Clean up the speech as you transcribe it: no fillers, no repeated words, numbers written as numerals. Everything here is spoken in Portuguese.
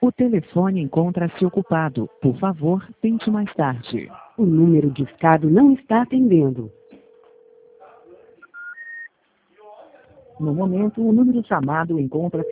O telefone encontra-se ocupado. Por favor, tente mais tarde. O número discado não está atendendo. No momento, o número chamado encontra-se